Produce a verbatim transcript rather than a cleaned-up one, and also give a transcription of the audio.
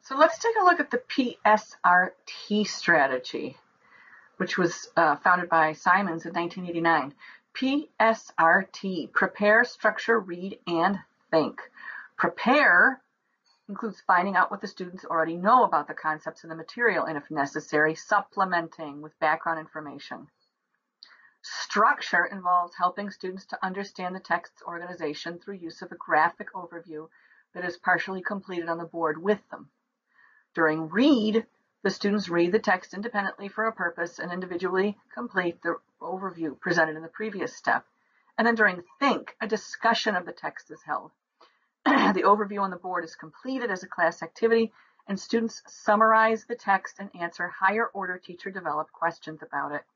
So let's take a look at the P S R T strategy, which was uh, founded by Simons in nineteen eighty-nine. P S R T, prepare, structure, read, and think. Prepare includes finding out what the students already know about the concepts in the material, and if necessary, supplementing with background information. Structure involves helping students to understand the text's organization through use of a graphic overview that is partially completed on the board with them. During read, the students read the text independently for a purpose and individually complete the overview presented in the previous step. And then during think, a discussion of the text is held. The overview on the board is completed as a class activity, and students summarize the text and answer higher order teacher developed questions about it.